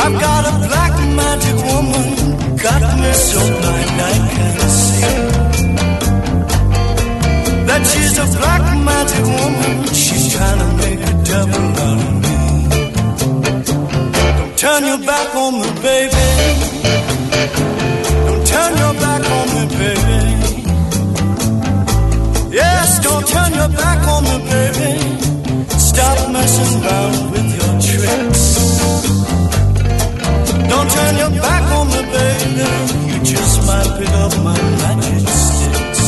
I've got a black magic woman, got me so blind I can't see. That she's a black magic woman, she's trying to make a devil out of me. Don't turn your back on me, baby. Don't turn your back on me, baby. Yes, don't turn your back on me, baby. Stop messing around with your tricks. Don't turn your back on me, baby. You just might pick up my magic sticks.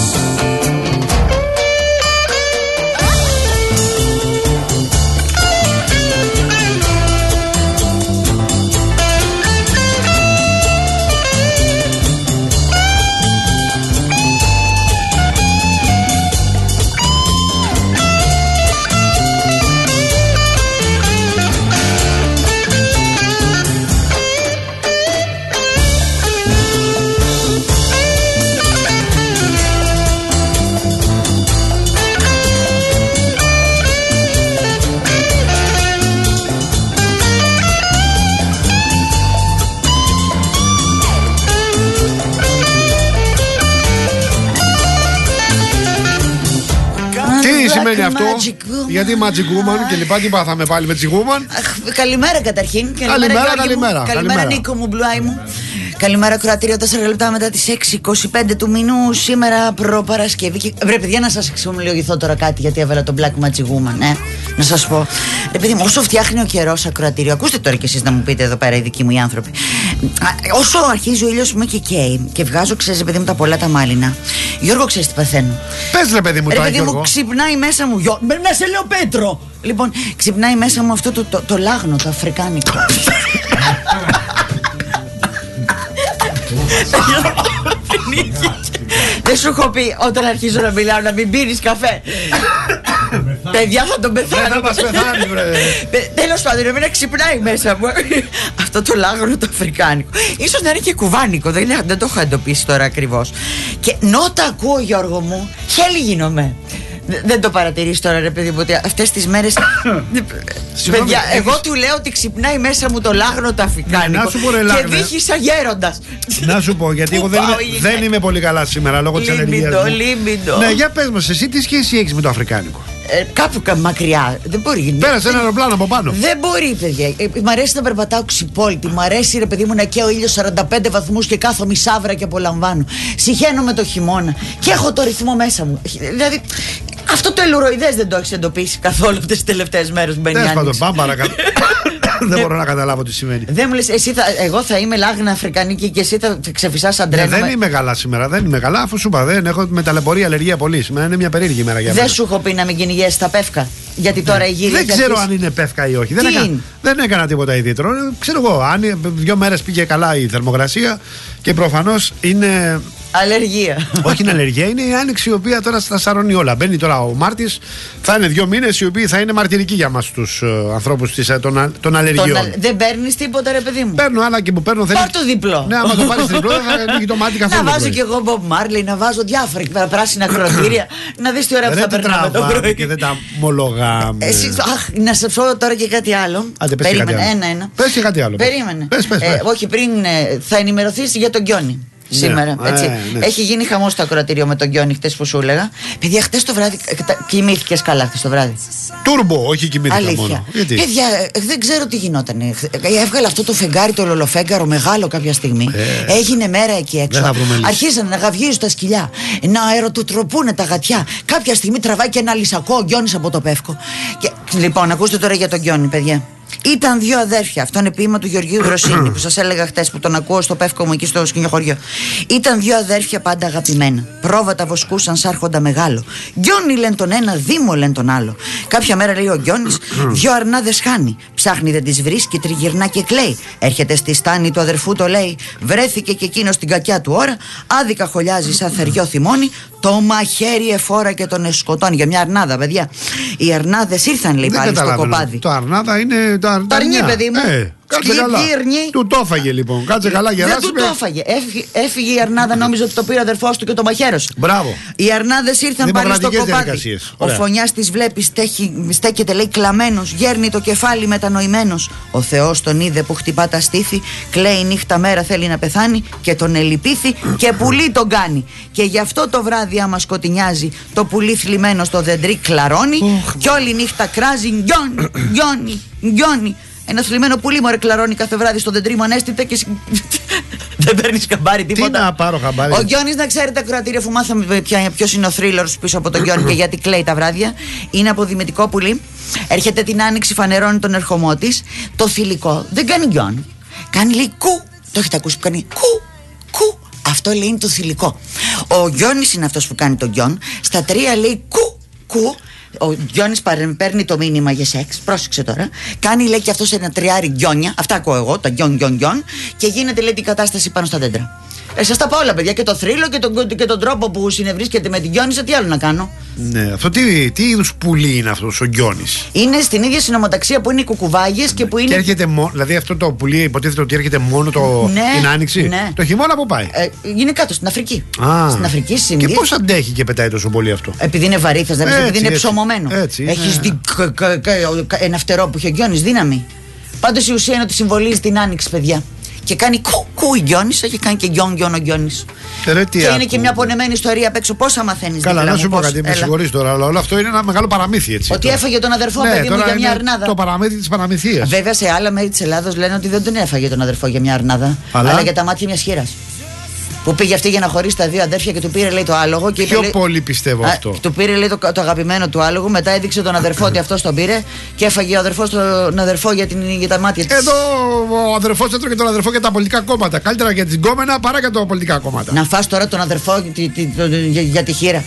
σημαίνει αυτό? Γιατί Magic Woman και λοιπά, τι πάθαμε πάλι με τη Woman. Καλημέρα καταρχήν. Καλημέρα Νίκο μου, μπλουάι μου. Καλημέρα, κροατήριο, 4 λεπτά μετά τις 6:25 του μηνού. Σήμερα προπαρασκευή. Βρε, παιδιά, να σας εξομολογηθώ τώρα κάτι, γιατί έβαλα τον Black Magic Woman, να σας πω. Ρε, παιδί μου, όσο φτιάχνει ο καιρός ακροατήριο, ακούστε τώρα κι εσείς να μου πείτε εδώ πέρα οι δικοί μου οι άνθρωποι. Όσο αρχίζει ο ήλιος μου και καίει και βγάζω, ξέρεις, παιδί μου, τα πολλά τα μάλινα. Γιώργο, ξέρεις τι παθαίνω? Πες, ρε, παιδί μου, ρε, παιδί μου, ξυπνάει μέσα μου. Να σε λέω Πέτρο! Λοιπόν, ξυπνάει μέσα μου αυτό το λάγνο, το αφρικάνικο. Δεν σου έχω πει όταν αρχίζω να μιλάω να μην πίνεις καφέ? Παιδιά, θα τον πεθάνω. Δεν θα μας πεθάνει, βρε. Τέλος πάντων, εμένα ξυπνάει μέσα μου αυτό το λάγνο το αφρικάνικο. Ίσως να είναι και κουβάνικο, δεν το έχω εντοπίσει τώρα ακριβώς. Και νότα ακούω, Γιώργο μου, χέλη γίνομαι. Δεν το παρατηρείς τώρα, ρε παιδί μου, ότι αυτές τις μέρες. Παιδιά, εγώ του λέω ότι ξυπνάει μέσα μου το λάγνο το αφρικάνικο και δείχνει σαν γέροντας. Να σου πω, γιατί εγώ δεν είμαι πολύ καλά σήμερα λόγω της ενεργείας μου. Λίμπιντο. Ναι, για πες μας εσύ, τι σχέση έχεις με το αφρικάνικο? Κάπου μακριά. Δεν μπορεί. Πέρασε ένα αεροπλάνο από πάνω. Δεν μπορεί, παιδιά. Μ' αρέσει να περπατάω ξυπόλυτη. Μ' αρέσει, ρε παιδί μου, να καίω ήλιο 45 βαθμούς και κάθομαι σαύρα και απολαμβάνω. Συχαίνομαι το χειμώνα και έχω το ρυθμό μέσα μου. Δηλαδή, αυτό το ελουροειδές δεν το έχεις εντοπίσει καθόλου αυτές τις τελευταίες μέρες που μπαίνει η άνοιξη. Πάμε παρακάτω. Δεν μπορώ να καταλάβω τι σημαίνει. Δεν μου λες, εγώ θα είμαι λάγνα αφρικανική και εσύ θα ξεφυσάς σαν τρένο. Δεν είμαι καλά σήμερα, δεν είμαι καλά, αφού σου είπα, δεν έχω με ταλαιπωρία αλλεργία πολύ. Σήμερα είναι μια περίεργη ημέρα για μένα. Δεν σου έχω πει να μην κυνηγέσαι τα πεύκα? Γιατί τώρα η γύρια. Δεν ξέρω αν είναι πεύκα ή όχι. Δεν έκανα τίποτα ιδιαίτερο. Ξέρω εγώ, αν 2 μέρες πήγε καλά η θερμοκρασία και προφανώς είναι. Αλλεργία. Όχι, είναι αλλεργία, είναι η άνοιξη η οποία τώρα στα σαρώνει όλα. Μπαίνει τώρα ο Μάρτης, θα είναι 2 μήνες οι οποίοι θα είναι μαρτυρικοί για μας τους ανθρώπους των αλλεργιών. Δεν παίρνεις τίποτα, ρε παιδί μου? Παίρνω, αλλά και που παίρνω θέλει. Πάρ' το διπλό. Ναι, άμα το πάρεις διπλό, θα ανοίγει το μάτι καθόλου. Να βάζω κι εγώ Bob Marley, να βάζω διάφορα πράσινα ακροτήρια. Να δεις τι ωραία που θα περνάμε το πρωί. Και δεν τα μολόγαμε. Να σε πω τώρα και κάτι άλλο. Περίμενε, ένα. Πες και κάτι άλλο. Περίμενε. Όχι, πριν θα ενημερωθείς για τον Γκιόνι. Σήμερα, έτσι. Ναι. Έχει γίνει χαμός στο ακροατήριο με τον Γκιόνι χτες που σου έλεγα. Παιδιά, χτες το βράδυ κοιμήθηκες καλά χτες το βράδυ? Τούρμπο, όχι κοιμήθηκα μόνο. Γιατί? Παιδιά, δεν ξέρω τι γινόταν. Έβγαλε αυτό το φεγγάρι, το λολοφέγγαρο μεγάλο κάποια στιγμή. Έγινε μέρα εκεί έξω. Αρχίσαν να γαυγίζουν τα σκυλιά, να αεροτοτροπούνε τα γατιά. Κάποια στιγμή τραβάει και ένα λυσακό ο Γκιόνις από το πεύκο. Λοιπόν, ακούστε τώρα για τον Γκιόνι, παιδιά. Ήταν 2 αδέρφια. Αυτό είναι ποίημα του Γεωργίου Δροσίνη που σας έλεγα χτες που τον ακούω στο πεύκο μου εκεί στο σκηνιοχωριό. Ήταν 2 αδέρφια πάντα αγαπημένα. Πρόβατα βοσκούσαν σ' άρχοντα μεγάλο. Γκιόνι λένε τον ένα, Δήμο λένε τον άλλο. Κάποια μέρα λέει ο Γκιόνις, 2 αρνάδες χάνει. Ψάχνει δεν τις βρίσκει, τριγυρνά και κλαίει. Έρχεται στη στάνη του αδερφού, το λέει. Βρέθηκε και εκείνο στην κακιά του ώρα. Άδικα χολιάζει σαν θεριό θυμώνει. Το μαχαίρι εφόρα και τον σκοτώνει. Για μια αρνάδα, παιδιά. Οι αρνάδες ήρθαν, λέει, πάλι στο κοπάδι. Το αρνάδα είναι. Το αρνί, παιδί μου. Κάτσε καλά. Του το έφαγε λοιπόν. Κάτσε καλά, γεράσιμε. Δεν του το έφαγε. Έφυγε η Αρνάδα, νόμιζε ότι το πήρε ο αδερφός του και το μαχαίρωσε. Μπράβο. Οι Αρνάδες ήρθαν πάλι στο κοπάδι. Ο Φωνιάς της βλέπει, στέκεται λέει κλαμμένος, γέρνει το κεφάλι μετανοημένος. Ο Θεός τον είδε που χτυπά τα στήθη, κλαίει νύχτα μέρα, θέλει να πεθάνει και τον ελυπήθη και πουλί τον κάνει. Και γι' αυτό το βράδυ, άμα σκοτεινιάζει, το πουλί θλιμμένο στο δεντρί κλαρώνει και όλη νύχτα κράζει, γιώνει. Ένα θλιμμένο πουλί μωρέ κλαρώνει κάθε βράδυ στο δεντρί μου ανέστητε και δεν παίρνεις χαμπάρι τίποτα. Τι να πάρω χαμπάρι. Ο Γιώνης, να ξέρετε, ακροατήρια, αφού μάθαμε ποιος είναι ο θρύλος πίσω από τον Γιώνη και γιατί κλαίει τα βράδια, είναι από Δημητικό πουλί. Έρχεται την άνοιξη, φανερώνει τον ερχομό της. Το θηλυκό δεν κάνει Γιόν. Κάνει λέει κου. Το έχετε ακούσει που κάνει κου. Αυτό λέει είναι το θηλυκό. Ο Γιώνης είναι αυτός που κάνει τον Γιόν. Στα 3 λέει κου. Ο Γιώνης παίρνει το μήνυμα για σεξ. Πρόσεξε τώρα. Κάνει λέει και αυτός ένα τριάρι γιόνια. Αυτά ακούω εγώ, τα γιον. Και γίνεται λέει την κατάσταση πάνω στα δέντρα. Σας τα πω όλα, παιδιά. Και το θρύλο και τον τρόπο που συνευρίσκεται με την Γιόνισσα. Τι άλλο να κάνω. Ναι, αυτό τι είδους πουλί είναι αυτός ο Γιώνης? Είναι στην ίδια συνομοταξία που είναι οι κουκουβάγες και που είναι. Και έρχεται δηλαδή αυτό το πουλί υποτίθεται ότι έρχεται μόνο την άνοιξη. Ναι. Το χειμώνα που πάει? Είναι κάτω στην Αφρική. Στην Αφρική και πώς αντέχει και πετάει τόσο πολύ αυτό? Επειδή είναι βαρύ, επειδή είναι ψωμωμένο. Έχεις δει ένα φτερό που έχει ο Γιώνης δύναμη. Πάντως η ουσία είναι ότι συμβολίζει την άνοιξη, παιδιά. Και κάνει κου η Γιώνισσα και κάνει και γιον ο Γιώνης. Και είναι και μια πονεμένη ιστορία απ' έξω. Πόσα μαθαίνεις? Καλά, να σου πω κάτι, με συγχωρείς τώρα, αλλά όλο αυτό είναι ένα μεγάλο παραμύθι, έτσι. Ότι έφαγε τον αδερφό, παιδί μου, για μια αρνάδα. Το παραμύθι της παραμυθίας. Βέβαια, σε άλλα μέρη της Ελλάδος λένε ότι δεν τον έφαγε τον αδερφό για μια αρνάδα, αλλά για τα μάτια μιας χήρας. Που πήγε αυτή για να χωρίσει τα δύο αδέρφια και του πήρε λέει το άλογο. Και πιο πολύ πιστεύω αυτό. Του πήρε λέει το αγαπημένο του άλογο. Μετά έδειξε τον αδερφό ότι αυτός τον πήρε και έφαγε ο αδερφός τον αδερφό για τα μάτια της. Εδώ ο αδερφός έτρωγε τον αδερφό για τα πολιτικά κόμματα. Καλύτερα για την γκόμενα παρά για τα πολιτικά κόμματα. Να φας τώρα τον αδερφό για τη χείρα.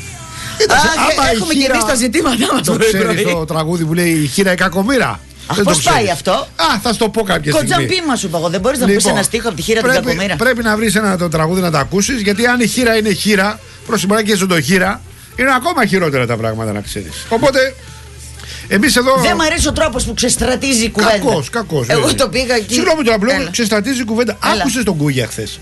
Έχουμε και εμείς τα ζητήματά μας. Το ξέρεις το τραγούδι που λέει η χείρα η κακομοίρα? Πώς πάει αυτό? Θα σου το πω κάποια στιγμή. Κοτζαμπίμα σου είπα εγώ. Δεν μπορείς να πεις ένα στίχο από τη χείρα την κακομοίρα? Πρέπει να βρεις το τραγούδι να το ακούσεις, γιατί αν η χείρα είναι χείρα, προσημωρά και ζωντοχείρα, είναι ακόμα χειρότερα τα πράγματα, να ξέρεις. Οπότε εμείς εδώ. Δεν μου αρέσει ο τρόπος που ξεστρατίζει η κουβέντα. Κακός. Εγώ το πήγα εκεί. Συγγνώμη τώρα, απλό ξεστρατίζει η κουβέντα. Άκουσες τον Κούγια χθες?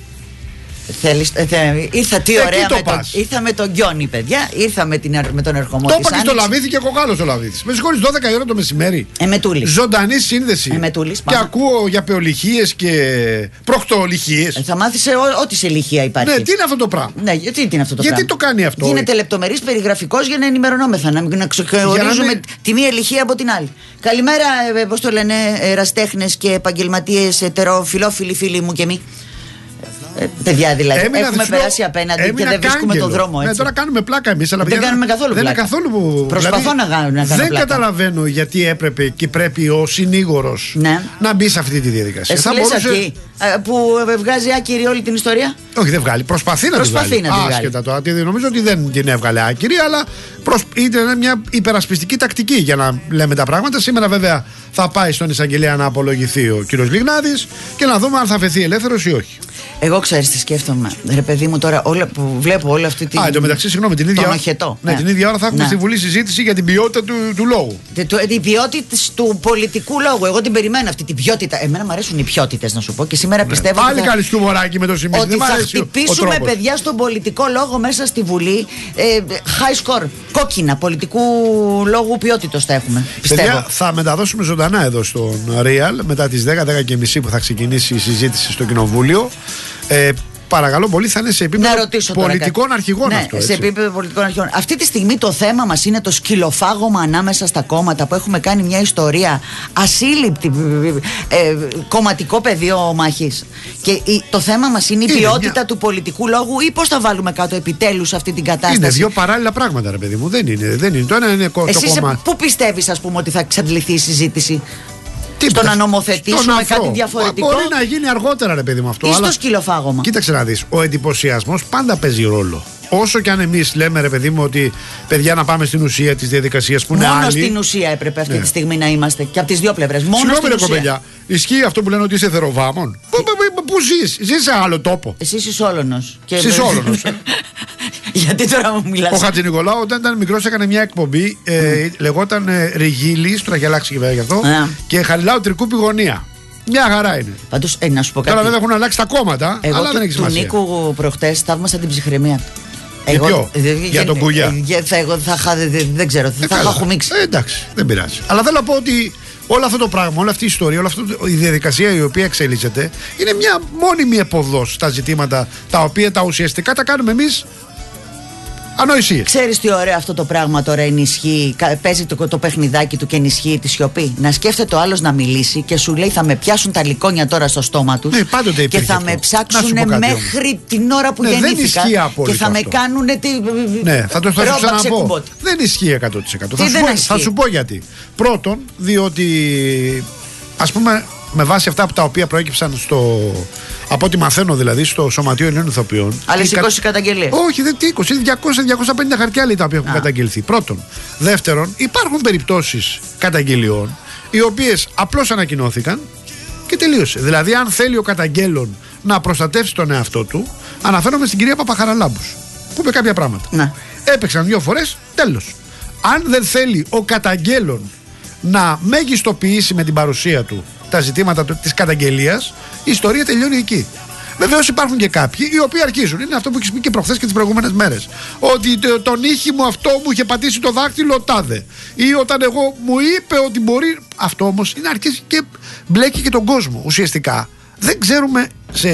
Ήρθα τι ωραία ήρθα με τον Γιώνη, παιδιά. Ήρθα με τον ερχομό της. Το είπα και στο Λαβίδι και κοκάλος ο Λαβίδης. Με συγχωρείς, 12 η ώρα το μεσημέρι. Ζωντανή σύνδεση. Και ακούω για πεολυχίες και προκτολυχίες. Θα μάθεις ό,τι σε ηλικία υπάρχει. Ναι, τι είναι αυτό το πράγμα? Ναι, γιατί είναι αυτό το γιατί πράγμα? το κάνει αυτό? Γίνεται λεπτομερής περιγραφικός για να ενημερωνόμεθα. Να ξεχωρίζουμε τη μία ηλικία από την άλλη. Καλημέρα, πώς το λένε, εραστέχνες και επαγγελματίες, ετεροφιλόφιλοι φίλοι μου και εμεί. Παιδιά, δηλαδή. Έχουμε περάσει απέναντι και δεν βρίσκουμε τον δρόμο, έτσι. Ναι, τώρα κάνουμε πλάκα εμείς, αλλά δεν κάνουμε καθόλου πλάκα. Προσπαθώ να κάνω πλάκα. Δεν καταλαβαίνω γιατί έπρεπε και πρέπει ο συνήγορος να μπει σε αυτή τη διαδικασία. Εσύ λες εκεί που βγάζει άκυρη όλη την ιστορία? Όχι, δεν βγάλει. Προσπαθεί να την βγάλει. Άσχετα τώρα. Νομίζω ότι δεν την έβγαλε άκυρη, αλλά ήταν μια υπερασπιστική τακτική για να λέμε τα πράγματα. Σήμερα, βέβαια, θα πάει στον εισαγγελέα να απολογηθεί ο κύριος Λιγνάδης και να δούμε αν θα φεθεί ελεύθερος ή όχι. Εγώ ξέρεις τι σκέφτομαι, ρε παιδί μου, τώρα που βλέπω όλη αυτή την. Εν τω μεταξύ, συγγνώμη, την ίδια ώρα θα έχουμε στη Βουλή συζήτηση για την ποιότητα του λόγου. Την ποιότητα του πολιτικού λόγου. Εγώ την περιμένω αυτή την ποιότητα. Εμένα μου αρέσουν οι ποιότητες, να σου πω. Και σήμερα πιστεύω. Πάλι καλή σκουμοράκι με το σημείο. Ότι θα χτυπήσουμε, παιδιά, στον πολιτικό λόγο μέσα στη Βουλή. High score. Κόκκινα πολιτικού λόγου ποιότητος θα έχουμε. Πιστεύω. Παιδιά, θα μεταδώσουμε ζωντανά εδώ στον Real μετά τις 10-10:30 που θα ξεκινήσει η συζήτηση στο Κοινοβούλιο. Παρακαλώ πολύ, θα είναι σε επίπεδο πολιτικών αρχηγών αυτό. Σε επίπεδο πολιτικών αρχηγών. Αυτή τη στιγμή το θέμα μας είναι το σκυλοφάγωμα ανάμεσα στα κόμματα που έχουμε κάνει μια ιστορία ασύλληπτη, κομματικό πεδίο μάχης. Και το θέμα μας είναι η ποιότητα του πολιτικού λόγου ή πώς θα βάλουμε κάτω επιτέλους αυτή την κατάσταση. Είναι δύο παράλληλα πράγματα, ρε παιδί μου. Δεν είναι. Το ένα είναι το κόμμα. Πού πιστεύεις, ας πούμε, ότι θα εξαντληθεί η συζήτηση? Στο να νομοθετήσουμε κάτι διαφορετικό. Μπορεί να γίνει αργότερα, ρε παιδί μου, αυτό. Ή στο σκυλοφάγωμα. Κοίταξε να δεις. Ο εντυπωσιασμός πάντα παίζει ρόλο. Όσο και αν εμείς λέμε, ρε παιδί μου, ότι παιδιά να πάμε στην ουσία της διαδικασίας που είναι άλλη. Μόνο στην ουσία έπρεπε αυτή τη στιγμή να είμαστε. Και από τις δύο πλευρές. Μόνο στην ουσία. Κοπελιά, ισχύει αυτό που λένε ότι είσαι θεροβάμων? Πού ζεις? Ζεις σε άλλο τόπο. Εσύ είσαι Σόλωνος. Σόλωνος. Γιατί τώρα μου μιλάς? Ο Χατζηνικολάου όταν ήταν μικρός έκανε μια εκπομπή, λεγόταν Ριγίλης, τώρα έχει αλλάξει και βέβαια γι' αυτό, και Χαριλάου Τρικούπη Γωνία. Μια χαρά είναι. Πάντως, να σου πω κάτι. Τώρα βέβαια έχουν αλλάξει τα κόμματα, αλλά δεν έχει σημασία. Του Νίκου προχτές θαύμασα την ψυχραιμία του. Για τον Κουγιά. Δεν ξέρω, θα είχα χουμίξει. Εντάξει, δεν πειράζει. Αλλά θέλω να πω ότι όλο αυτό το πράγμα, όλη αυτή η ιστορία, όλη αυτή η διαδικασία η οποία εξελίσσεται είναι μια μόνιμη επωδός στα ζητήματα τα οποία τα ουσιαστικά τα κάνουμε εμείς ανοησίες. Ξέρεις τι ωραίο αυτό το πράγμα τώρα ενισχύει, παίζει το παιχνιδάκι του και ενισχύει τη σιωπή. Να σκέφτεται ο άλλος να μιλήσει και σου λέει θα με πιάσουν τα λικόνια τώρα στο στόμα τους και θα με ψάξουν μέχρι την ώρα που γεννήθηκα και θα με κάνουν ναι, θα το ξαναπώ. Δεν ισχύει 100%. Θα σου πω γιατί. Πρώτον, διότι ας πούμε με βάση αυτά τα οποία προέκυψαν από ό,τι μαθαίνω δηλαδή στο Σωματείο Ελλήνων Ηθοποιών. Άλλες 20 καταγγελίες. Όχι, δεν 20, 200-250 χαρτιά λέει τα οποία έχουν καταγγελθεί. Πρώτον. Δεύτερον, υπάρχουν περιπτώσεις καταγγελιών οι οποίες απλώς ανακοινώθηκαν και τελείωσε. Δηλαδή, αν θέλει ο καταγγέλων να προστατεύσει τον εαυτό του, αναφέρομαι στην κυρία Παπαχαραλάμπους που είπε κάποια πράγματα. Να. Έπαιξαν 2 φορές, τέλος. Αν δεν θέλει ο καταγγέλων να μέγιστοποιήσει με την παρουσία του τα ζητήματα της καταγγελίας, η ιστορία τελειώνει εκεί. Βεβαίως υπάρχουν και κάποιοι οι οποίοι αρχίζουν. Είναι αυτό που έχεις πει και προχθές και τις προηγούμενες μέρες. Ότι τον ήχη μου αυτό μου είχε πατήσει το δάχτυλο τάδε. Ή όταν εγώ μου είπε ότι μπορεί. Αυτό όμως είναι αρχίζει και μπλέκει και τον κόσμο. Ουσιαστικά δεν ξέρουμε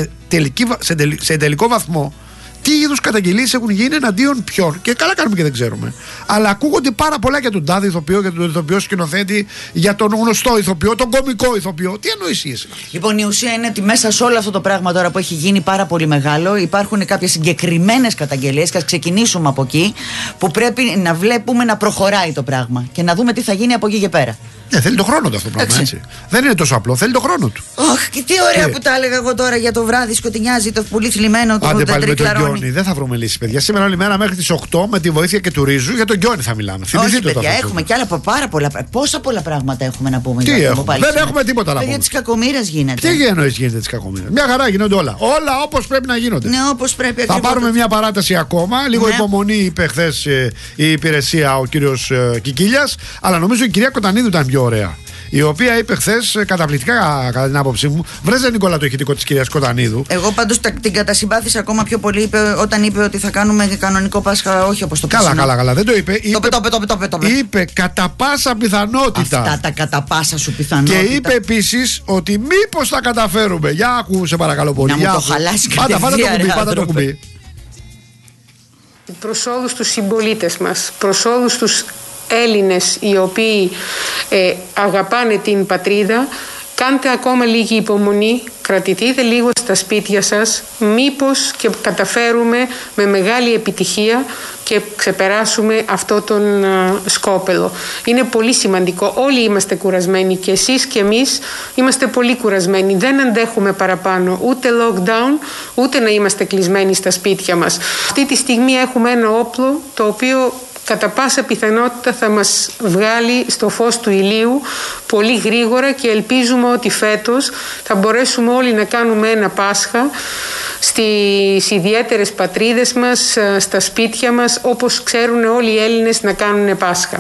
σε τελικό βαθμό τι είδους καταγγελίες έχουν γίνει εναντίον ποιον. Και καλά κάνουμε και δεν ξέρουμε. Αλλά ακούγονται πάρα πολλά για τον τάδε ηθοποιό, για τον ηθοποιό σκηνοθέτη, για τον γνωστό ηθοποιό, τον κωμικό ηθοποιό. Τι ανοησίες είναι. Λοιπόν, η ουσία είναι ότι μέσα σε όλο αυτό το πράγμα τώρα που έχει γίνει πάρα πολύ μεγάλο, υπάρχουν κάποιες συγκεκριμένες καταγγελίες. Και ας ξεκινήσουμε από εκεί, που πρέπει να βλέπουμε να προχωράει το πράγμα και να δούμε τι θα γίνει από εκεί και πέρα. Ναι, θέλει το χρόνο του αυτό το πράγμα, έτσι. Δεν είναι τόσο απλό, θέλει το χρόνο του. Αχ, και τι ωραία που τα έλεγα εγώ τώρα για το βράδυ, σκοτεινιάζει το πουλί θλιμμένο του. Άντε πάλι με τον Γκιόνι, δεν θα βρούμε λύση, παιδιά. Σήμερα όλη μέρα μέχρι τις 8 με τη βοήθεια και του Ρίζου για τον Γκιόνι θα μιλάμε. Όχι, παιδιά, έχουμε κι άλλα πάρα πολλά πράγματα. Πόσα πολλά πράγματα έχουμε να πούμε. Τι έχουμε, δεν έχουμε τίποτα να πούμε. Για τις κακομοίρες γίνεται. Τι εννοείς γίνεται τις κακομοίρες. Μια χαρά γίνονται όλα. Όλα όπως πρέπει να γίνονται. Ναι, όπως πρέπει. Θα πάρουμε μια παράταση ακόμα. Λίγο υπομονή είπε χθες η υπηρεσία ο κύριος Κικίλιας. Αλλά νομίζω η κυρία Κοτανίδου ήταν πιο ωραία. Η οποία είπε χθες καταπληκτικά, κατά την άποψή μου, βρέζε Νικόλα το ηχητικό της κυρίας Κοτανίδου. Εγώ πάντως την κατασυμπάθησα ακόμα πιο πολύ όταν είπε ότι θα κάνουμε κανονικό Πάσχα, όχι όπως το πέσαμε. Καλά, δεν το είπε. Το είπε κατά πάσα πιθανότητα. Αυτά τα κατά πάσα σου πιθανότητα. Και είπε επίσης ότι μήπως θα καταφέρουμε. Για άκου, σε παρακαλώ πολύ. Να μου το χαλάσει πάντα το κουμπί. Προς όλους τους συμπολίτες μας, προς όλους τους Έλληνες οι οποίοι αγαπάνε την πατρίδα, κάντε ακόμα λίγη υπομονή, κρατηθείτε λίγο στα σπίτια σας, μήπως και καταφέρουμε με μεγάλη επιτυχία και ξεπεράσουμε αυτό τον σκόπελο. Είναι πολύ σημαντικό, όλοι είμαστε κουρασμένοι και εσείς και εμείς είμαστε πολύ κουρασμένοι, δεν αντέχουμε παραπάνω ούτε lockdown, ούτε να είμαστε κλεισμένοι στα σπίτια μας. Αυτή τη στιγμή έχουμε ένα όπλο το οποίο κατά πάσα πιθανότητα θα μας βγάλει στο φως του ηλίου πολύ γρήγορα και ελπίζουμε ότι φέτος θα μπορέσουμε όλοι να κάνουμε ένα Πάσχα στις ιδιαίτερες πατρίδες μας, στα σπίτια μας, όπως ξέρουν όλοι οι Έλληνες να κάνουν Πάσχα.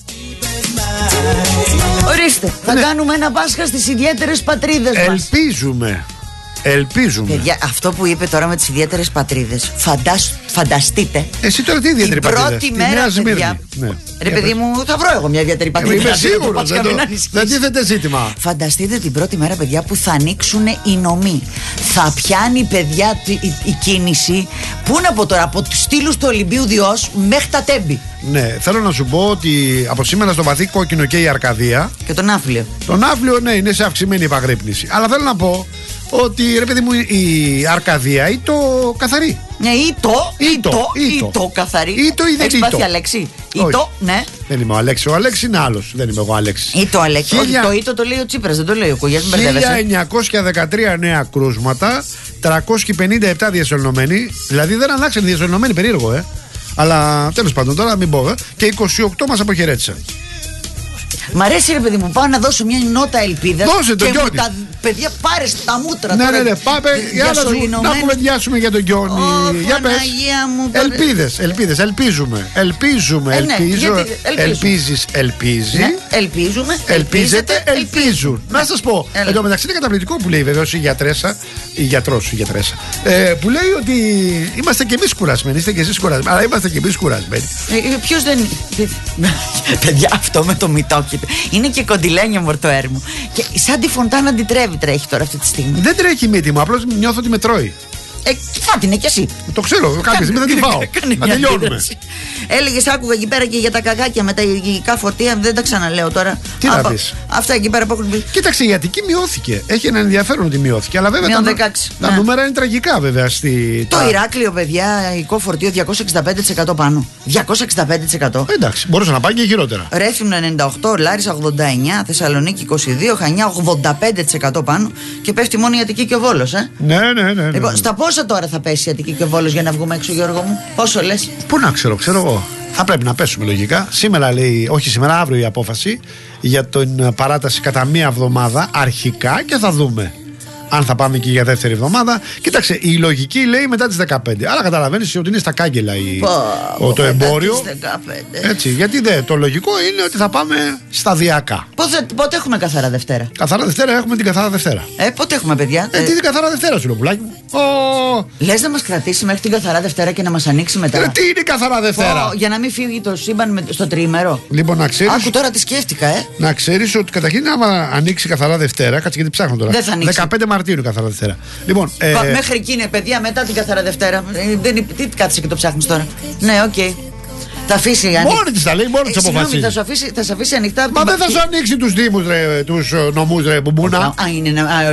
Ορίστε, θα κάνουμε ένα Πάσχα στις ιδιαίτερες πατρίδες μας. Ελπίζουμε. Παιδιά, αυτό που είπε τώρα με τις ιδιαίτερες πατρίδες, φανταστείτε. Εσύ τώρα τι ιδιαίτερη πατρίδα? Πρώτη μέρα, παιδιά. Ναι. Ρε παιδί μου, θα βρω εγώ μια ιδιαίτερη πατρίδα. Είμαι σίγουρος, δεν τίθεται ζήτημα. Φανταστείτε την πρώτη μέρα, παιδιά, που θα ανοίξουν οι νομοί. Θα πιάνει, παιδιά, η κίνηση. Πού να πω τώρα, από τους στήλους του Ολυμπίου Διός μέχρι τα Τέμπη. Ναι, θέλω να σου πω ότι από σήμερα στο βαθύ κόκκινο και η Αρκαδία. Και τον Άφλιο. Τον Άφλιο, ναι, είναι σε αυξημένη επαγρύπνηση. Αλλά θέλω να πω ότι ρε παιδί μου η Αρκαδία ή το καθαρή. Ναι, ή το καθαρή. Ή το ή δεν έχει πάθει Αλέξη. Ή το, ναι. Δεν είμαι ο Αλέξη. Ο Αλέξη είναι άλλος. Δεν είμαι εγώ Αλέξη. Ή το Αλέξη. Το ή το λέει ο Τσίπρας, δεν το λέει ο Κουγιάς. 1913 νέα κρούσματα, 357 διασωληνωμένοι. Δηλαδή δεν αλλάξαν διασωληνωμένοι, περίεργο, Αλλά τέλος πάντων τώρα μην πω. Και 28 μας αποχαιρέτησαν. Μ' αρέσει ρε παιδί μου, πάω να δώσω μια νότα ελπίδα. Δώσε τον Γιόνι. Παιδιά, πάρε τα μούτρα. Ναι, πάμε να κουβεντιάσουμε για τον Γιόνι. Για πες. Ελπίδες. Ελπίζουμε. Ελπίζεις. Ελπίζετε. Ελπίζουν. Να σας πω. Εν τω μεταξύ είναι καταπληκτικό που λέει βεβαίως η γιατρός, που λέει ότι είμαστε και εμείς κουρασμένοι. Είστε και εσείς κουρασμένοι. Αλλά είμαστε και εμείς κουρασμένοι. Ποιος δεν. Παιδιά, αυτό με το μητόκι είναι και κοντιλένιο μορτοέρμου. Και σαν τη φωντάνα αντιτρέβει τρέχει τώρα αυτή τη στιγμή. Δεν τρέχει μύτη μου, απλώς νιώθω ότι με τρώει. Θα την είναι κι εσύ. Το ξέρω, κάποια στιγμή θα την φάω. Να τελειώνουμε. Έλεγες, άκουγα εκεί πέρα και για τα κακάκια με τα υγειικά φορτία. Δεν τα ξαναλέω τώρα. Τι να πεις. Αυτά εκεί πέρα που έχουν πει. Κοίταξε, η Αττική μειώθηκε. Έχει ένα ενδιαφέρον ότι μειώθηκε. Αλλά βέβαια τα νούμερα είναι τραγικά βέβαια. Το Ηράκλειο, παιδιά, υλικό φορτίο 265% πάνω. 265%. Εντάξει, μπορούσε να πάει και χειρότερα. Ρέθυμνο 98, Λάρισα 89, Θεσσαλονίκη 22, Χανιά 85% πάνω. Και πέφτει μόνο η Αττική και ο Βόλος, Ναι. Λοιπόν, στα πόσα τώρα θα πέσει η Αττική και ο Βόλος για να βγούμε έξω, Γιώργο μου? Πόσο λες? Πού να ξέρω εγώ. Θα πρέπει να πέσουμε λογικά. Σήμερα λέει, όχι σήμερα, αύριο η απόφαση για την παράταση κατά μία εβδομάδα αρχικά και θα δούμε αν θα πάμε και για δεύτερη εβδομάδα. Κοίταξε, η λογική λέει μετά τις 15. Αλλά καταλαβαίνεις ότι είναι στα κάγκελα το εμπόριο. 15. Έτσι, γιατί το λογικό είναι ότι θα πάμε σταδιακά. Πότε έχουμε καθαρά Δευτέρα? Καθαρά Δευτέρα έχουμε την καθαρά Δευτέρα. Πότε έχουμε, παιδιά? Την καθαρά Δευτέρα σου, πουλάκι μου. Λες να μας κρατήσει μέχρι την καθαρά Δευτέρα και να μας ανοίξει μετά? Τι είναι η καθαρά Δευτέρα? Για να μην φύγει το σύμπαν στο τριήμερο. Λοιπόν, να ξέρεις. Άκου τώρα τι σκέφτηκα, Να ξέρεις ότι καταρχήν, άμα ανοίξει καθαρά Δευτέρα, κάτσε γιατί ψάχνω τώρα. Δεν θα ανοίξει. 15 Μαρτίου καθαρά Δευτέρα. Λοιπόν, μέχρι εκεί είναι, παιδιά, μετά την καθαρά Δευτέρα. Τι κάτσε και το ψάχνεις τώρα? Ναι, οκ. Θα αφήσει ανοιχτά. Μόνη της τα λέει, μόνη της αποφασίζει. Θα σε αφήσει ανοιχτά. Μα δεν θα σου ανοίξει τους δήμους, τους νομούς, μπουμπούνα. Είναι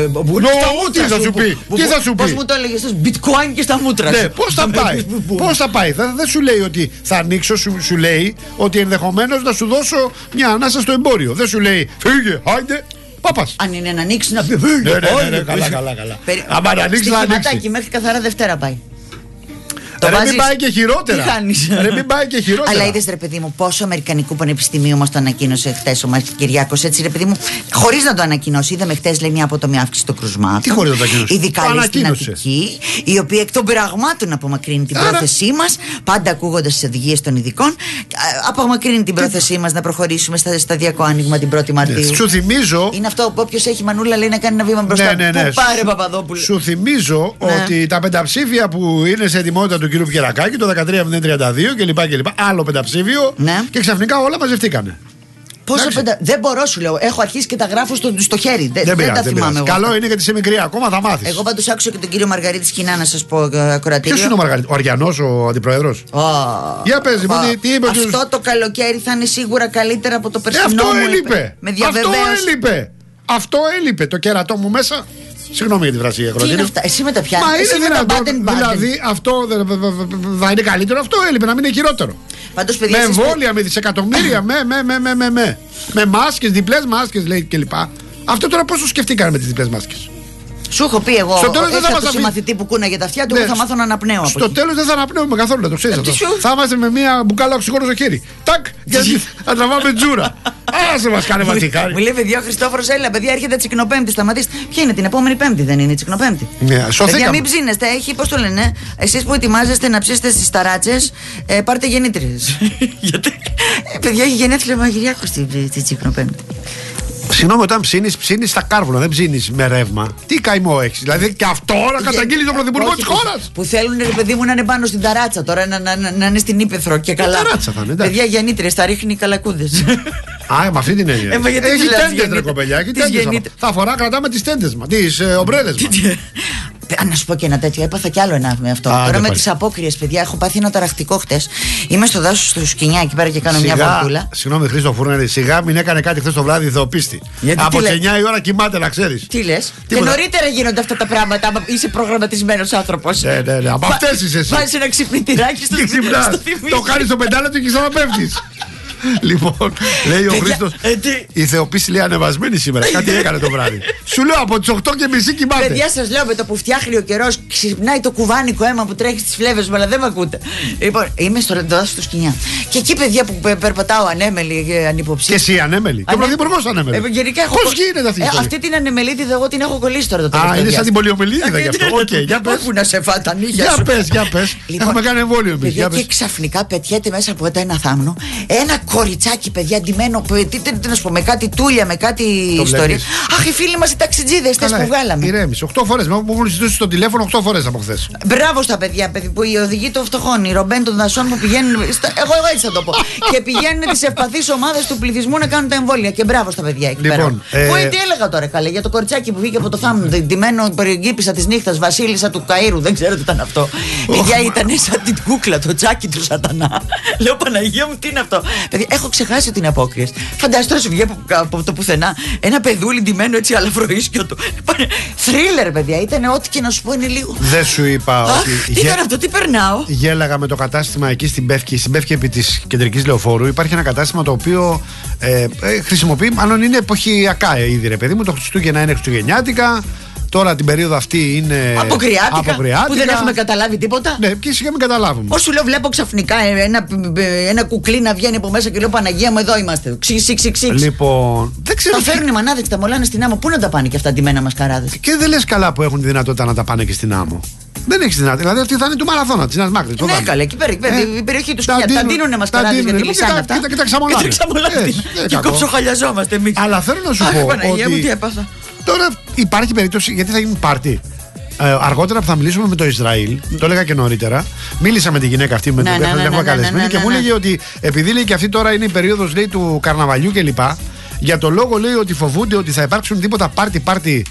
τι θα σου πει? Πώς μου το έλεγες, bitcoin και στα μούτρα. Ναι, πώς θα πάει? Δεν σου λέει ότι θα ανοίξω, σου λέει ότι ενδεχομένως να σου δώσω μια ανάσα στο εμπόριο. Δεν σου λέει φύγε, άιντε. Πάπας. Αν είναι να ανοίξει, να πει. Ναι, καλά. Αν ανοίξει, θα ανοίξει. Μέχρι καθαρά Δευτέρα πάει. Μην πάει και χειρότερα. Μην πάει και χειρότερα. Αλλά είδες, ρε παιδί μου, πόσο Αμερικανικού Πανεπιστημίου μας το ανακοίνωσε χθες ο Μάκης Κυριάκος. Έτσι, ρε παιδί μου, χωρίς να το ανακοινώσει. Είδαμε χθες, λέει, μια απότομη αύξηση των κρουσμάτων. Τι χωρίς να το ανακοινώσει? Ειδικά λέει στην Αττική, η οποία εκ των πραγμάτων απομακρύνει την πρόθεσή μας, πάντα ακούγοντας τις οδηγίες των ειδικών, απομακρύνει την πρόθεσή μας να προχωρήσουμε στα σταδιακό άνοιγμα την 1η Μαρτίου. Σου θυμίζω. Είναι αυτό που όποιος έχει μανούλα λέει να κάνει ένα βήμα μπροστά. Πάρε, Παπαδόπουλο. Σου θυμίζω ότι τα πενταψήφια που είναι σε ετοιμότητα του κ. Πιερακάκη, το 13032 κλπ. Άλλο πενταψήφιο. Και ξαφνικά όλα μαζευτήκανε. Δεν μπορώ, σου λέω. Έχω αρχίσει και τα γράφω στο χέρι. Δεν τα θυμάμαι εγώ. Καλό είναι γιατί είσαι μικρή, ακόμα θα μάθεις. Εγώ πάντως άκουσα και τον κύριο Μαργαρίτη Σκηνά να σας πω ακροατήριο. Ποιος είναι ο Μαργαρίτη? Ο Αριανός, ο αντιπρόεδρος? Για πες, τι είπε? Αυτό το καλοκαίρι θα είναι σίγουρα καλύτερα από το περσινό. Αυτό έλειπε. Αυτό έλειπε. Το κέρατό μου μέσα. Συγγνώμη για τη φράση, τι είναι αυτά, εσύ με τα πιάνεις? Μα είναι δυνατόν? Δηλαδή αυτό θα είναι καλύτερο? Αυτό έλειπε, να μην είναι χειρότερο. Πάντως, παιδιά, με εμβόλια, με δισεκατομμύρια, με μάσκες, διπλές μάσκες λέει κλπ. Αυτό τώρα πώς το σκεφτήκανε με τις διπλές μάσκες? Σου έχω πει εγώ. Στο τέλος δεν θα είμαστε μαθητή που κούναγε τα αυτιά του, εγώ θα μάθω να αναπνέω. Στο τέλος δεν θα αναπνέουμε καθόλου, να το ξέρεις αυτό. Θα είμαστε με μια μπουκάλα οξυγόνο στο χέρι. Τάκ, γιατί θα τραβάμε τζούρα. Άσε μας κάνε ματσικάρι. Μου λέει, παιδιά, ο Χριστόφορος, έλα, παιδιά, έρχεται Τσικνοπέμπτη, σταματήστε. Ποια είναι την επόμενη Πέμπτη, δεν είναι η Τσικνοπέμπτη? Παιδιά, μην ψήνεστε, έχει, πώς το λένε, εσείς που ετοιμάζεστε να ψήσετε στις ταράτσες, πάρτε γεννήτριες. Γιατί? Παιδιά, έχει γενέθλια Μαγειριάκος στη Τσικνοπέμπτη. Συγγνώμη, όταν ψήνεις τα κάρβουνα, δεν ψήνεις με ρεύμα. Τι καημό έχεις? Δηλαδή και αυτό να καταγγείλει τον πρωθυπουργό της χώρας. Που θέλουν, ρε παιδί μου, να είναι πάνω στην ταράτσα τώρα, να είναι στην ύπαιθρο και καλά. Ταράτσα θα είναι, εντάξει. Παιδιά, γεννήτριες, τα ρίχνει καλακούδες. Με αυτή την έννοια. Έχει τέντες, ρε κοπελιά. Θα φορά, κρατάμε τις τέντες μας, τις ομπρέλες μας. Να σου πω και ένα τέτοιο, έπαθα κι άλλο ένα με αυτό. Τώρα με τις απόκριες, παιδιά, έχω πάθει ένα ταραχτικό χτες. Είμαι στο δάσος του Σκοινιά εκεί πέρα και κάνω μια βολτούλα. Συγγνώμη, Χρήστο Φούρνερη, σιγά μην έκανε κάτι χθες το βράδυ ηθοποιήστη. Από τις 9 η ώρα κοιμάται, να ξέρεις. Τι λες? Και νωρίτερα γίνονται αυτά τα πράγματα, άμα είσαι προγραμματισμένος άνθρωπος. Ναι, από αυτές είσαι εσύ. Βάζεις ένα ξυπνητηράκι στο θυμό. Το κάνεις στο πεντάλεπτο και ξαναπέφτεις. Λοιπόν, λέει ο Χρήστος, η Θεοπίση λέει ανεβασμένη σήμερα. Κάτι έκανε το βράδυ. Σου λέω από τις 8:30 κοιμάται. Παιδιά, σας λέω, με το που φτιάχνει ο καιρός, ξυπνάει το κουβάνικο αίμα που τρέχει στις φλέβες μου, αλλά δεν με ακούτε. Λοιπόν, είμαι στο δάσο του Σκοινιά. Και εκεί, παιδιά, που περπατάω ανέμελη, ανυποψία. Και εσύ ανέμελη. Και ο πρωθυπουργός ανέμελη. Γενικά έχω. Πώς γίνεται αυτή η ιστορία? Αυτή την ανεμελίτιδα, εγώ την έχω κολλήσει τώρα το τελευταίο. Α, είναι σαν την πολιομελίτιδα γι' αυτό. Οκ, για πες. Πού να σε φά τα νύχια σου. Για πες. Έχουμε κάνει εμβόλιο εμείς. Και ξαφνικά πετιέται μέσα από ένα θάμνο ένα κοριτσάκι, παιδιά, ντυμένο. Τι να σου πω, με κάτι τούλια, με κάτι ιστορία. Αχ, οι φίλοι μας οι ταξιτζίδες, θες που βγάλαμε. Ηρέμησε. 8 φορές. Μου έχουν ζητήσει στο τηλέφωνο 8 φορές από χθες. Μπράβο στα παιδιά που οι οδηγοί των φτωχών, οι ρομπέν των δασών που πηγαίνουν. Εγώ έτσι θα το πω. Και πηγαίνουν τις ευπαθείς ομάδες του πληθυσμού να κάνουν τα εμβόλια. Και μπράβο στα παιδιά εκεί πέρα. Τι έλεγα τώρα, καλέ, για το κοριτσάκι που βγήκε από το θάμνο, ντυμένο πριγκίπισσα της νύχτας, βασίλισσα του Καΐρου, δεν ξέρω τι ήταν αυτό. Παιδιά, ήταν σαν την κούκλα, το τσάκι του σατανά. Λέω, Παναγία μου, τι είναι αυτό. Παιδιά, έχω ξεχάσει ότι είναι απόκριες. Φαντάζομαι σου βγει από το πουθενά ένα παιδούλι ντυμένο έτσι αλαφροίσκιο του. Θρίλερ, παιδιά, ήταν ό,τι και να σου πω είναι λίγο. Δεν σου είπα ότι. Τι ήταν αυτό, τι περνάω. Γέλαγα με το κατάστημα εκεί στην Πεύκη, επί της κεντρικής λεωφόρου. Υπάρχει ένα κατάστημα το οποίο χρησιμοποιεί, μάλλον είναι εποχιακά ήδη, ρε παιδί μου. Το Χριστούγεννα είναι χριστουγεννιάτικα. Τώρα την περίοδο αυτή είναι αποκριάτικα, που δεν έχουμε καταλάβει τίποτα. Ναι, και σιγά μην καταλάβουμε. Όσο λέω, βλέπω ξαφνικά ένα κουκλί να βγαίνει από μέσα και λέω, Παναγία μου, εδώ είμαστε. Ξυξ. Λοιπόν, δεν ξέρω. Τα φέρνουν οι μανάδες και τα μολάνε στην άμμο. Πού να τα πάνε και αυτά ντυμένα μασκαράδες. Και δεν λες καλά που έχουν τη δυνατότητα να τα πάνε και στην άμμο. Δεν έχει δυνατότητα. Δηλαδή αυτή θα είναι του μαραθώνα τη Νέα Μάκρη. Ναι, καλέ, εκεί πέρα, η περιοχή του Σκοινιά. Τα δίνουνε μασκαράδες για τη λυσάνα αυτά. Και τα ξαμολάνε. Και κοψοχαλιαζόμαστε εμείς. Αλλά θέλω να σου πω. Παναγία μου, τι έπαθα. Τώρα υπάρχει περίπτωση, γιατί θα γίνει πάρτι. Αργότερα που θα μιλήσουμε με το Ισραήλ, το έλεγα και νωρίτερα, μίλησα με τη γυναίκα αυτή με την οποία την έχουμε καλεσμένη και μου έλεγε ότι επειδή λέει και αυτή τώρα είναι η περίοδος του καρναβαλιού κλπ. Για το λόγο λέει ότι φοβούνται ότι θα υπάρξουν τίποτα πάρτι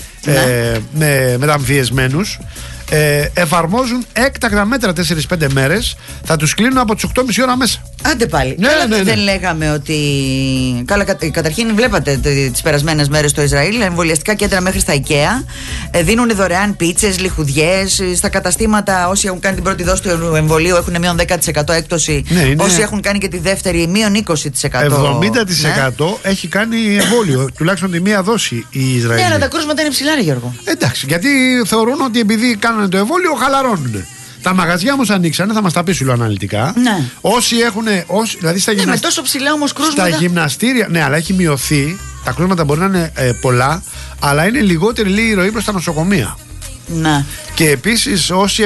με μεταμφιεσμένους. Εφαρμόζουν έκτακτα μέτρα 4-5 μέρες. Θα τους κλείνουν από τις 8:30 ώρα μέσα. Άντε πάλι. Ναι. Δεν λέγαμε ότι. Καλά, καταρχήν βλέπατε τις περασμένες μέρες στο Ισραήλ εμβολιαστικά κέντρα μέχρι στα IKEA. Δίνουν δωρεάν πίτσες, λιχουδιές. Στα καταστήματα όσοι έχουν κάνει την πρώτη δόση του εμβολίου έχουν μείον 10% έκπτωση. Όσοι έχουν κάνει και τη δεύτερη, μείον 20%. 70% έχει κάνει εμβόλιο. Τουλάχιστον τη μία δόση η Ισραήλ. Ναι, αλλά τα κρούσματα είναι ψηλά, ρε Γιώργο. Εντάξει, γιατί θεωρούν ότι επειδή κάνουν το εμβόλιο, χαλαρώνουν. Τα μαγαζιά όμως ανοίξανε, θα μας τα πει σου λέω αναλυτικά. Ναι. Όσοι έχουν. Δηλαδή στα με τόσο ψηλά όμως κρούσματα. Στα γυμναστήρια. Ναι, αλλά έχει μειωθεί. Τα κρούσματα μπορεί να είναι πολλά, αλλά είναι λιγότερη λίγη ροή προς τα νοσοκομεία. Ναι. Και επίσης όσοι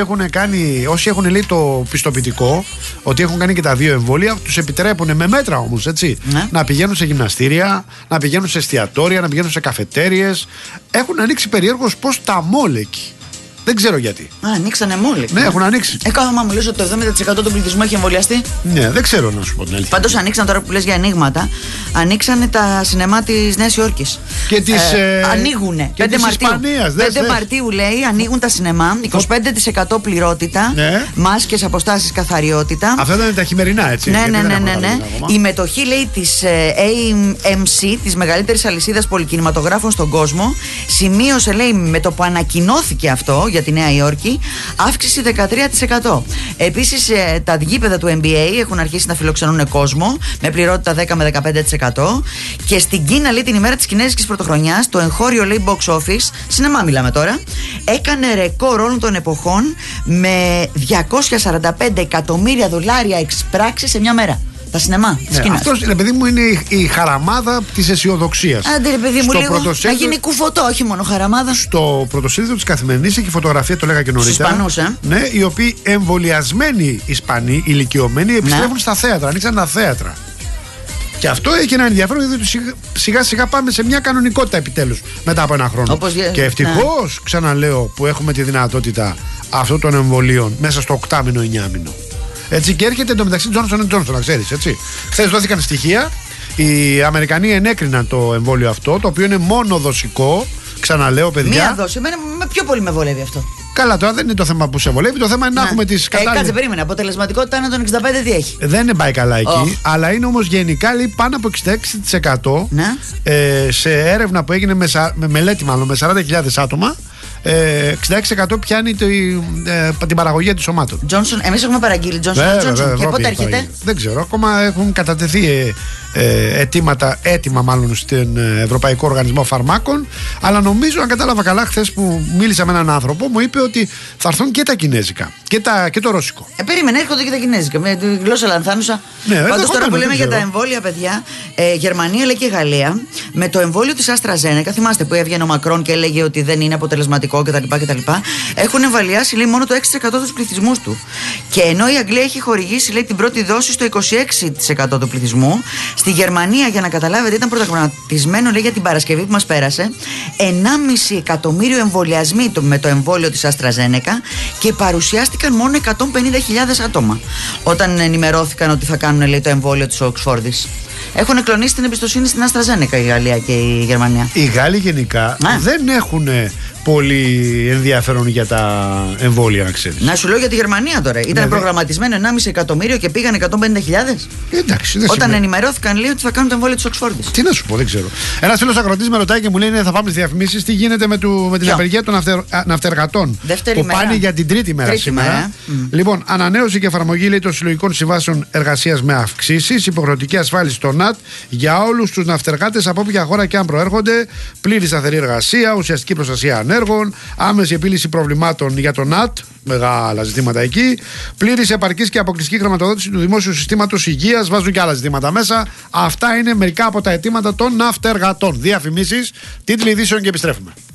έχουν λέει το πιστοποιητικό ότι έχουν κάνει και τα 2 εμβόλια, τους επιτρέπουν με μέτρα όμως, έτσι. Ναι. Να πηγαίνουν σε γυμναστήρια, να πηγαίνουν σε εστιατόρια, να πηγαίνουν σε καφετέριες. Έχουν ανοίξει περίεργως πως τα μόλ εκεί. Δεν ξέρω γιατί. Ανοίξανε μόλι. Ναι, έχουν ανοίξει. Κάμα μου λες ότι το 70% του πληθυσμού έχει εμβολιαστεί. Ναι, δεν ξέρω να σου πω την αλήθεια. Πάντως ανοίξαν τώρα που λες για ανοίγματα. Ανοίξανε τα σινεμά της Νέας Υόρκης. Και τις. Ανοίγουνε. 5 Μαρτίου λέει, ανοίγουν τα σινεμά. 25% πληρότητα. Ναι. Μάσκες, αποστάσεις, καθαριότητα. Αυτά ήταν τα χειμερινά, έτσι. Ναι. Η μετοχή λέει της AMC, της μεγαλύτερης αλυσίδας πολυκινηματογράφων στον κόσμο, σημείωσε λέει με το που ανακοινώθηκε αυτό για τη Νέα Υόρκη αύξηση 13%. Επίσης τα γήπεδα του NBA έχουν αρχίσει να φιλοξενούν κόσμο με πληρότητα 10 με 15%. Και στην Κίνα λέει την ημέρα της Κινέζικης Πρωτοχρονιάς το εγχώριο λέει box office, σινεμά μιλάμε τώρα, έκανε ρεκόρ όλων των εποχών με $245 εκατομμύρια εξπράξει σε μια μέρα. Τα σινεμά. Ναι, αυτός, ρε παιδί μου, είναι η χαραμάδα της αισιοδοξίας. Άντε, ρε παιδί μου, λίγο να γίνει κουφωτό, όχι μόνο χαραμάδα. Στο πρωτοσέλιδο της Καθημερινής έχει φωτογραφία, το λέγα και νωρίτερα. Στους Ισπανούς, ναι, οι οποίοι εμβολιασμένοι Ισπανοί, ηλικιωμένοι, επιστρέφουν στα θέατρα. Ανοίξαν τα θέατρα. Και αυτό έχει ένα ενδιαφέρον, γιατί σιγά σιγά πάμε σε μια κανονικότητα επιτέλους μετά από ένα χρόνο. Και ευτυχώς, ξαναλέω, που έχουμε τη δυνατότητα αυτών των εμβολίων μέσα στο 8μηνο, 9μηνο. Έτσι, και έρχεται εντωμεταξύ Johnson & Johnson, να ξέρεις, έτσι. Χθες δόθηκαν στοιχεία. Οι Αμερικανοί ενέκριναν το εμβόλιο αυτό, το οποίο είναι μόνο δοσικό. Ξαναλέω, παιδιά. Μία δόση. Εμένα πιο πολύ με βολεύει αυτό. Καλά, τώρα δεν είναι το θέμα που σε βολεύει. Το θέμα είναι να έχουμε τις κατάλληλες. Κάτσε, περίμενε. Αποτελεσματικότητα είναι των 65, τι έχει. Δεν πάει καλά εκεί. Αλλά είναι όμως γενικά λέει πάνω από 66% σε έρευνα που έγινε με μελέτη, μάλλον με 40.000 άτομα. 66% πιάνει την παραγωγή αντισωμάτων. Johnson, εμείς έχουμε παραγγείλει Johnson. Και πότε έρχεται? Δεν ξέρω. Ακόμα έχουν κατατεθεί έτοιμα μάλλον στον Ευρωπαϊκό Οργανισμό Φαρμάκων. Αλλά νομίζω, αν κατάλαβα καλά, χθες που μίλησα με έναν άνθρωπο, μου είπε ότι θα έρθουν και τα κινέζικα και το ρώσικο. Περίμενε, έρχονται και τα κινέζικα. Με τη γλώσσα λανθάνουσα. Ναι, πάντως τώρα που λέμε για τα εμβόλια, παιδιά, Γερμανία λέει και Γαλλία, με το εμβόλιο της AstraZeneca, θυμάστε που έβγαινε ο Μακρόν και έλεγε ότι δεν είναι αποτελεσματικό κτλ. Έχουν εμβολιάσει, λέει, μόνο το 6% του πληθυσμού του. Και ενώ η Αγγλία έχει χορηγήσει, λέει, την πρώτη δόση στο 26% του πληθυσμού, στη Γερμανία, για να καταλάβετε, ήταν προγραμματισμένο, λέει, για την Παρασκευή που μας πέρασε, 1,5 εκατομμύριο εμβολιασμοί με το εμβόλιο της AstraZeneca και παρουσιάστηκαν μόνο 150.000 άτομα όταν ενημερώθηκαν ότι θα κάνουν, λέει, το εμβόλιο της Οξφόρδης. Έχουν εκλονίσει την εμπιστοσύνη στην AstraZeneca η Γαλλία και η Γερμανία. Οι Γάλλοι γενικά δεν έχουν πολύ ενδιαφέρον για τα εμβόλια, να ξέρεις. Να σου λέω για τη Γερμανία τώρα. Ήταν προγραμματισμένο 1,5 εκατομμύριο και πήγαν 150.000. Εντάξει, όταν ενημερώθηκαν, λέει, ότι θα κάνουν το εμβόλιο της Οξφόρδης. Τι να σου πω, δεν ξέρω. Ένας φίλος ακροτής με ρωτάει και μου λέει: θα πάμε στις διαφημίσεις. Τι γίνεται με την απεργία των ναυτεργατών που πάνε για την τρίτη μέρα σήμερα. Λοιπόν, ανανέωση και εφαρμογή, λέει, των συλλογικών συμβάσεων εργασίας με αυξήσεις, υποχρεωτική ασφάλιση στο ΝΑΤ για όλους τους ναυτεργάτες από όποια χώρα και αν προέρχονται, πλήρη σταθερή εργασία, ουσιαστική προστασία ανέργων, άμεση επίλυση προβλημάτων για το ΝΑΤ, μεγάλα ζητήματα εκεί, πλήρης επαρκής και αποκλειστική χρηματοδότηση του δημόσιου συστήματος υγείας, βάζουν και άλλα ζητήματα μέσα. Αυτά είναι μερικά από τα αιτήματα των ναυτεργατών. Διαφημίσεις, τίτλοι ειδήσεων και επιστρέφουμε.